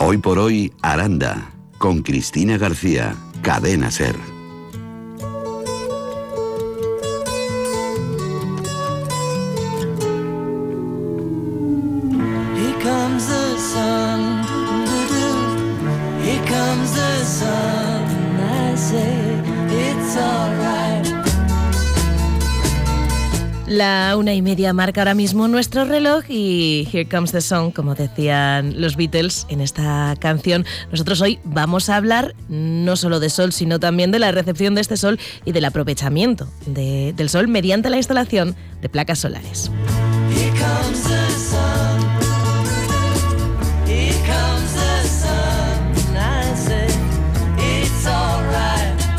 Hoy por hoy, Aranda, con Cristina García, Cadena SER. Here comes the sun, here comes the sun, I say it's alright. La 1:30 marca ahora mismo nuestro reloj y Here Comes the Sun, como decían los Beatles en esta canción. Nosotros hoy vamos a hablar no solo de sol, sino también de la recepción de este sol y del aprovechamiento del sol mediante la instalación de placas solares. Here comes the sun, here comes the sun, I say it's alright.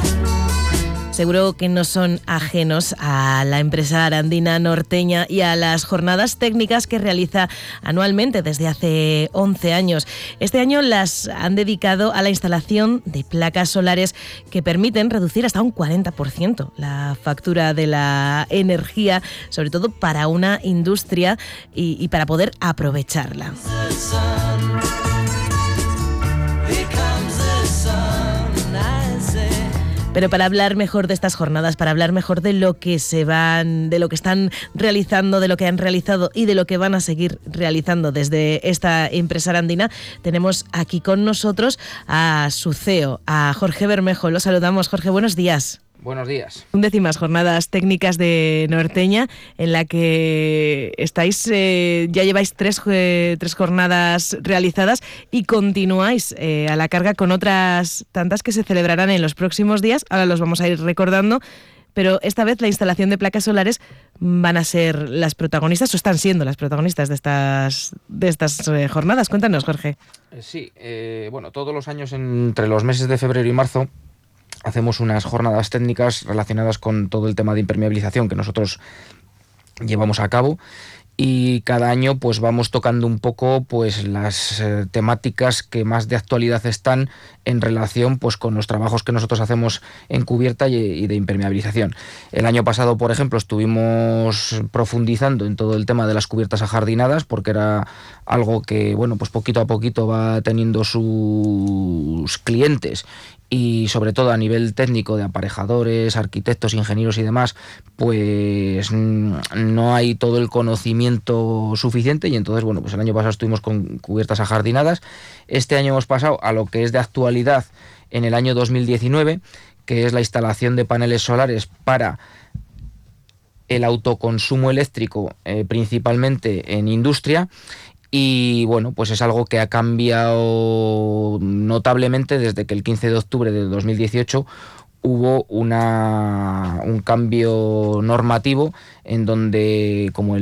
Seguro que no son ajenos a la empresa arandina norteña y a las jornadas técnicas que realiza anualmente desde hace 11 años. Este año las han dedicado a la instalación de placas solares que permiten reducir hasta un 40% la factura de la energía, sobre todo para una industria y para poder aprovecharla. The sun, here comes the sun, I say. Pero para hablar mejor de estas jornadas, para hablar mejor de lo que están realizando, de lo que han realizado y de lo que van a seguir realizando desde esta empresa arandina, tenemos aquí con nosotros a su CEO, a Jorge Bermejo. Lo saludamos. Jorge, buenos días. Buenos días. 11ª jornadas técnicas de Norteña, en la que estáis, ya lleváis tres jornadas realizadas y continuáis a la carga con otras tantas que se celebrarán en los próximos días. Ahora los vamos a ir recordando, pero esta vez la instalación de placas solares van a ser las protagonistas, o están siendo las protagonistas de estas jornadas. Cuéntanos, Jorge. Sí, bueno, todos los años entre los meses de febrero y marzo hacemos unas jornadas técnicas relacionadas con todo el tema de impermeabilización que nosotros llevamos a cabo, y cada año pues vamos tocando un poco pues las temáticas que más de actualidad están en relación pues con los trabajos que nosotros hacemos en cubierta y de impermeabilización. El año pasado, por ejemplo, estuvimos profundizando en todo el tema de las cubiertas ajardinadas, porque era algo que, bueno, pues poquito a poquito va teniendo sus clientes, y sobre todo a nivel técnico de aparejadores, arquitectos, ingenieros y demás, pues no hay todo el conocimiento suficiente, y entonces, bueno, pues el año pasado estuvimos con cubiertas ajardinadas. Este año hemos pasado a lo que es de actualidad en el año 2019, que es la instalación de paneles solares para el autoconsumo eléctrico, principalmente en industria. Y bueno, pues es algo que ha cambiado notablemente desde que el 15 de octubre de 2018 hubo un cambio normativo en donde, como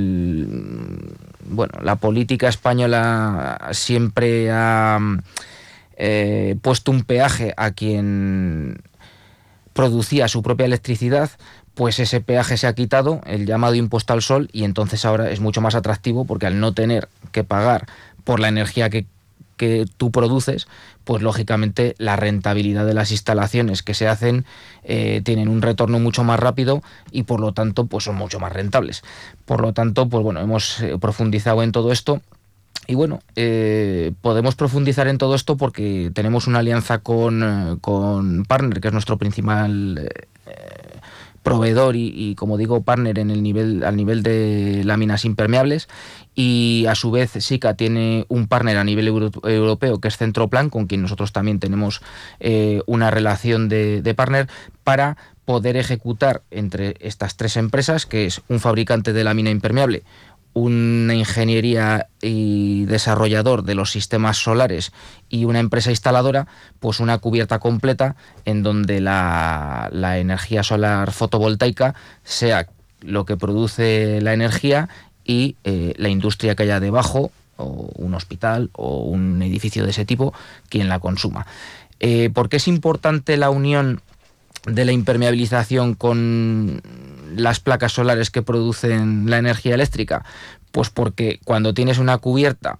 la política española siempre ha puesto un peaje a quien producía su propia electricidad, pues ese peaje se ha quitado, el llamado impuesto al sol, y entonces ahora es mucho más atractivo, porque al no tener que pagar por la energía que tú produces, pues lógicamente la rentabilidad de las instalaciones que se hacen tienen un retorno mucho más rápido, y por lo tanto pues son mucho más rentables. Por lo tanto, pues bueno, hemos profundizado en todo esto. Y bueno, podemos profundizar en todo esto porque tenemos una alianza con Partner, que es nuestro principal proveedor y como digo, partner al nivel de láminas impermeables, y a su vez SICA tiene un partner a nivel europeo, que es Centroplan, con quien nosotros también tenemos una relación de partner, para poder ejecutar entre estas tres empresas, que es un fabricante de lámina impermeable, una ingeniería y desarrollador de los sistemas solares y una empresa instaladora, pues una cubierta completa en donde la energía solar fotovoltaica sea lo que produce la energía, y la industria que haya debajo, o un hospital o un edificio de ese tipo, quien la consuma. ¿Por qué es importante la unión de la impermeabilización con las placas solares que producen la energía eléctrica? Pues porque cuando tienes una cubierta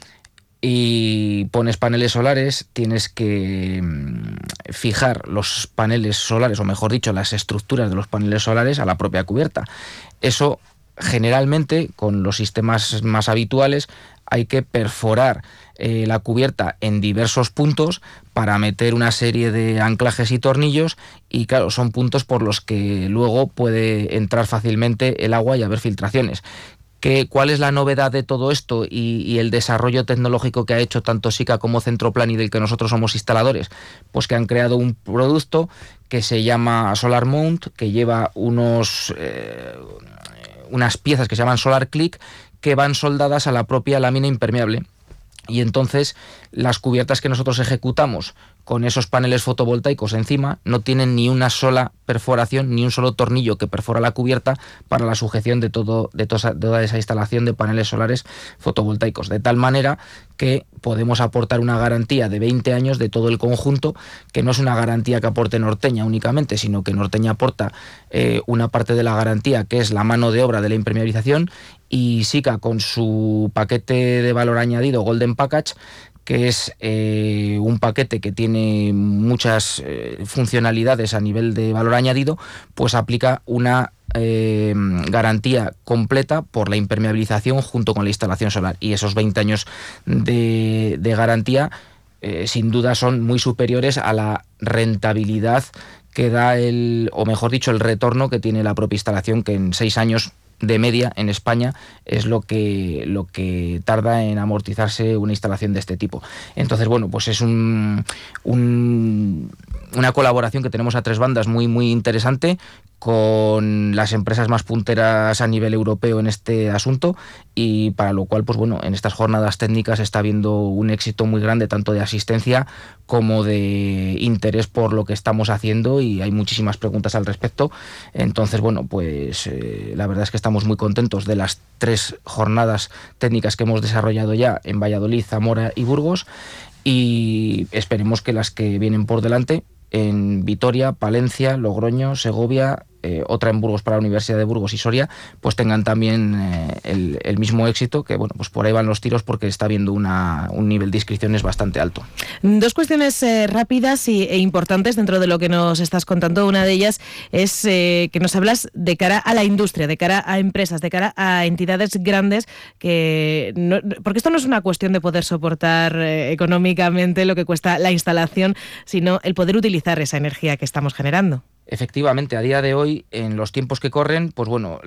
y pones paneles solares, tienes que fijar los paneles solares, o mejor dicho, las estructuras de los paneles solares a la propia cubierta. Eso generalmente, con los sistemas más habituales, hay que perforar la cubierta en diversos puntos para meter una serie de anclajes y tornillos, y claro, son puntos por los que luego puede entrar fácilmente el agua y haber filtraciones. ¿Cuál es la novedad de todo esto y el desarrollo tecnológico que ha hecho tanto SICA como Centroplan y del que nosotros somos instaladores? Pues que han creado un producto que se llama Solar Mount, que lleva unas piezas que se llaman Solar Click, que van soldadas a la propia lámina impermeable. Y entonces las cubiertas que nosotros ejecutamos con esos paneles fotovoltaicos encima no tienen ni una sola perforación, ni un solo tornillo que perfora la cubierta para la sujeción de toda esa instalación de paneles solares fotovoltaicos. De tal manera que podemos aportar una garantía de 20 años de todo el conjunto, que no es una garantía que aporte Norteña únicamente, sino que Norteña aporta una parte de la garantía, que es la mano de obra de la impermeabilización, y SICA con su paquete de valor añadido Golden Package, que es un paquete que tiene muchas funcionalidades a nivel de valor añadido, pues aplica una garantía completa por la impermeabilización junto con la instalación solar. Y esos 20 años de garantía sin duda son muy superiores a la rentabilidad que da o mejor dicho, el retorno que tiene la propia instalación, que en 6 años de media en España es lo que tarda en amortizarse una instalación de este tipo. Entonces, bueno, pues es una colaboración que tenemos a tres bandas muy, muy interesante, con las empresas más punteras a nivel europeo en este asunto, y para lo cual, pues bueno, en estas jornadas técnicas está habiendo un éxito muy grande, tanto de asistencia como de interés por lo que estamos haciendo, y hay muchísimas preguntas al respecto. Entonces, bueno, pues la verdad es que estamos muy contentos de las 3 jornadas técnicas que hemos desarrollado ya en Valladolid, Zamora y Burgos, y esperemos que las que vienen por delante en Vitoria, Palencia, Logroño, Segovia, otra en Burgos para la Universidad de Burgos y Soria, pues tengan también el mismo éxito, que bueno, pues por ahí van los tiros, porque está habiendo un nivel de inscripciones bastante alto. 2 cuestiones rápidas e importantes dentro de lo que nos estás contando. Una de ellas es que nos hablas de cara a la industria, de cara a empresas, de cara a entidades grandes, porque esto no es una cuestión de poder soportar económicamente lo que cuesta la instalación, sino el poder utilizar esa energía que estamos generando. Efectivamente, a día de hoy, en los tiempos que corren, pues bueno,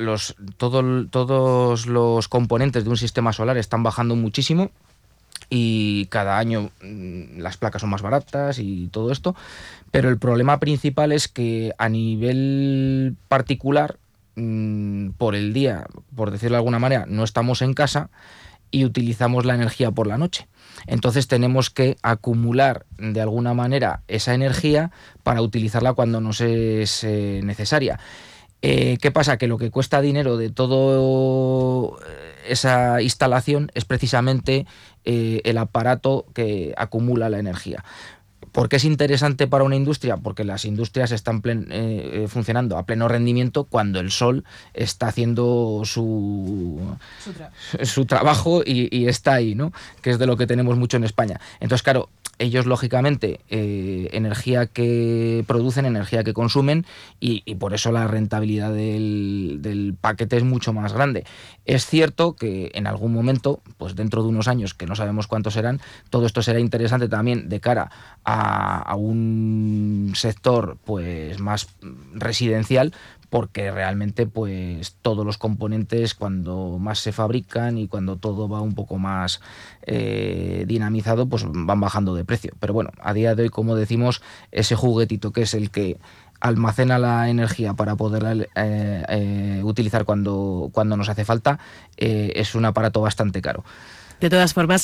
todos los componentes de un sistema solar están bajando muchísimo, y cada año las placas son más baratas y todo esto, pero el problema principal es que a nivel particular, por el día, por decirlo de alguna manera, no estamos en casa y utilizamos la energía por la noche. Entonces tenemos que acumular de alguna manera esa energía para utilizarla cuando nos es necesaria. ¿Qué pasa? Que lo que cuesta dinero de toda esa instalación es precisamente el aparato que acumula la energía. ¿Por qué es interesante para una industria? Porque las industrias están funcionando a pleno rendimiento cuando el sol está haciendo su trabajo y está ahí, ¿no? Que es de lo que tenemos mucho en España. Entonces, claro, ellos lógicamente energía que producen, energía que consumen, y por eso la rentabilidad del paquete es mucho más grande. Es cierto que en algún momento, pues dentro de unos años, que no sabemos cuántos serán, todo esto será interesante también de cara a un sector pues más residencial, porque realmente pues todos los componentes, cuando más se fabrican y cuando todo va un poco más dinamizado, pues van bajando de precio. Pero bueno, a día de hoy, como decimos, ese juguetito que es el que almacena la energía para poderla utilizar cuando nos hace falta, es un aparato bastante caro. De todas formas,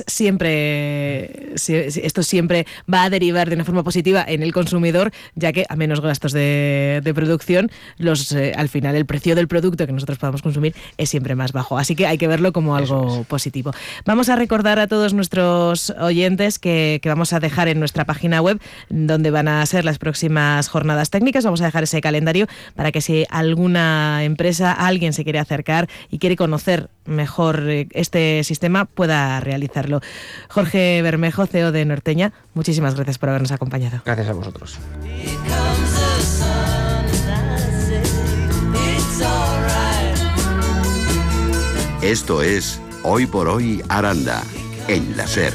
esto siempre va a derivar de una forma positiva en el consumidor, ya que a menos gastos de producción, al final el precio del producto que nosotros podamos consumir es siempre más bajo. Así que hay que verlo como algo positivo. Vamos a recordar a todos nuestros oyentes que vamos a dejar en nuestra página web donde van a ser las próximas jornadas técnicas. Vamos a dejar ese calendario para que si alguna empresa, alguien se quiere acercar y quiere conocer mejor este sistema, pueda realizarlo. Jorge Bermejo, CEO de Norteña, muchísimas gracias por habernos acompañado. Gracias a vosotros. Esto es Hoy por hoy Aranda, en la SER.